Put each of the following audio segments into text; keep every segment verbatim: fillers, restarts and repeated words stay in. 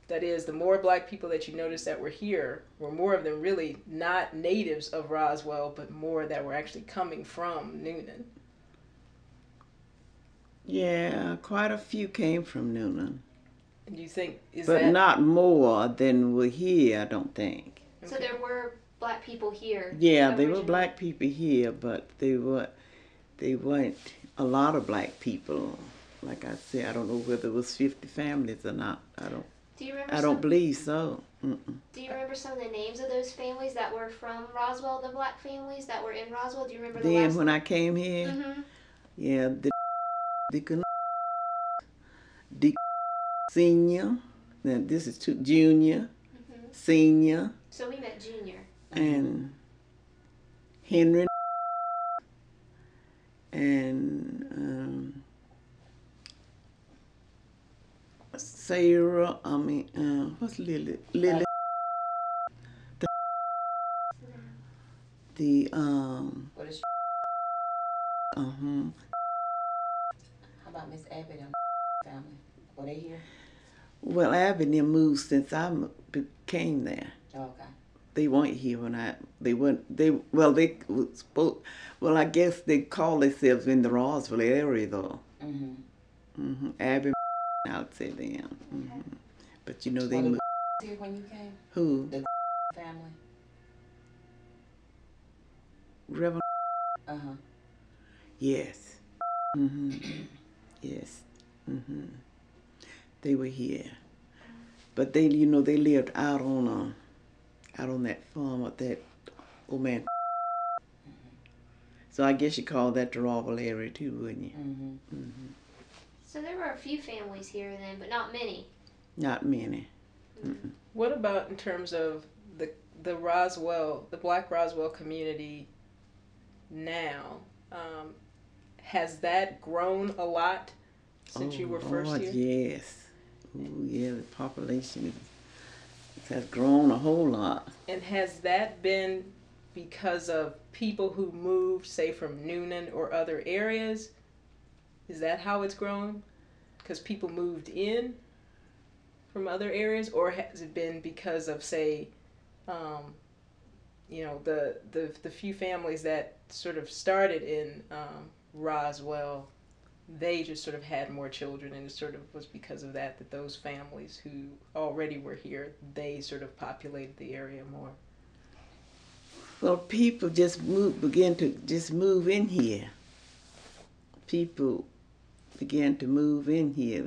That is, the more black people that you noticed that were here were more of them really not natives of Roswell, but more that were actually coming from Newnan. Yeah, quite a few came from Newnan. And you think, is but that... not more than were here, I don't think. Okay. So there were black people here? Yeah, there were black people here, but they were, they weren't a lot of black people. Like I said, I don't know whether it was fifty families or not. I don't. Do you remember? I don't believe so. Mm-mm. Do you remember some of the names of those families that were from Roswell? The black families that were in Roswell. Do you remember the Then last when one? I came here, Mm-hmm. yeah, the Deacon, Deacon Senior. Now this is two, Junior, Mm-hmm. Senior. So we met Junior. And Henry and um, Sarah. I mean, uh, what's Lily? Lily. The, the um. What is? Uh huh. How about Miss Abbott and family? Were they here? Well, Abbott and moved since I came there. Oh, okay. They weren't here when I. They weren't. They well, they was supposed. Well, I guess they call themselves in the Roswell area though. Mhm. Mhm. Abbott, I'd say them. Mhm. But you know they Were moved. the here when you came? Who? The family. Reverend. Uh huh. Yes. Mhm. Yes. Mhm. They were here, but they, you know, they lived out on um, out on that farm with that old man. Mm-hmm. So I guess you call that the Roswell area too, wouldn't you? Mm-hmm. Mhm. So there were a few families here then, but not many. Not many. Mm-hmm. What about in terms of the the Roswell, the Black Roswell community now? Um, has that grown a lot since oh, you were first Lord, here? Yes. Oh yeah, the population is, has grown a whole lot. And has that been because of people who moved, say, from Newnan or other areas? Is that how it's grown? Because people moved in from other areas, or has it been because of, say, um, you know, the, the the few families that sort of started in um, Roswell, they just sort of had more children, and it sort of was because of that that those families who already were here, they sort of populated the area more. Well, people just move, began to just move in here. People began to move in here,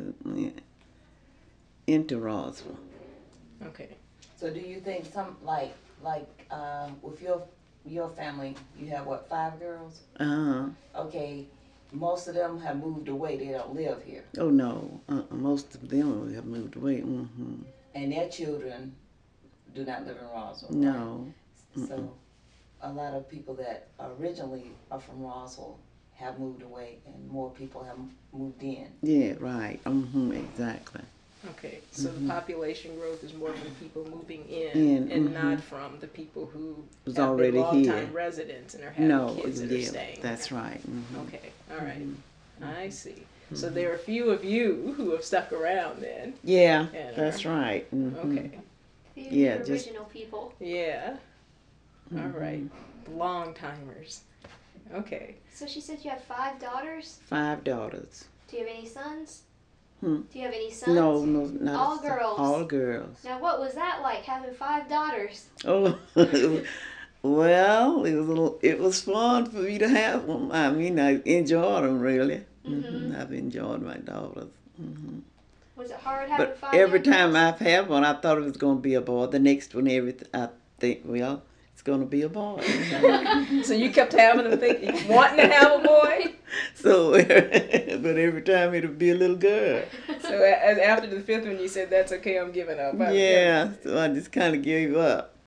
into Roswell. Okay. So do you think some like like um, with your your family, you have what, five girls? Uh huh. Okay, most of them have moved away. They don't live here, Oh no, uh, most of them have moved away. Mm-hmm. and their children do not live in Roswell. No. Right? So a lot of people that originally are from Roswell have moved away, and more people have moved in. Yeah, right. Mm-hmm, exactly. Okay, so Mhm. the population growth is more from people moving in, In, and mhm. not from the people who Was have already been long-time here. residents and are having No, kids that are yeah, staying. that's right. Mm-hmm. Okay, all right. Mhm. I see. So there are a few of you who have stuck around then. Yeah, And that's are- right. Mm-hmm. Okay, The Yeah, the just- original people. yeah. All Mhm. right, long timers. Okay. So she said you have five daughters. Five daughters. Do you have any sons? Hmm. Do you have any sons? No, no, not All a son. girls. All girls. Now, what was that like, having five daughters? Oh, well, it was a little, it was fun for me to have them. I mean, I enjoyed them really. Mhm. hmm I've enjoyed my daughters. hmm Was it hard having But five every young time girls? I've had one, I thought it was going to be a boy. The next one, every I think, well, it's going to be a boy. So you kept having them thinking, wanting to have a boy? So, but every time it'll be a little girl. So a- as after the fifth one, you said, that's okay, I'm giving up. I'm Yeah, so I just kind of gave up.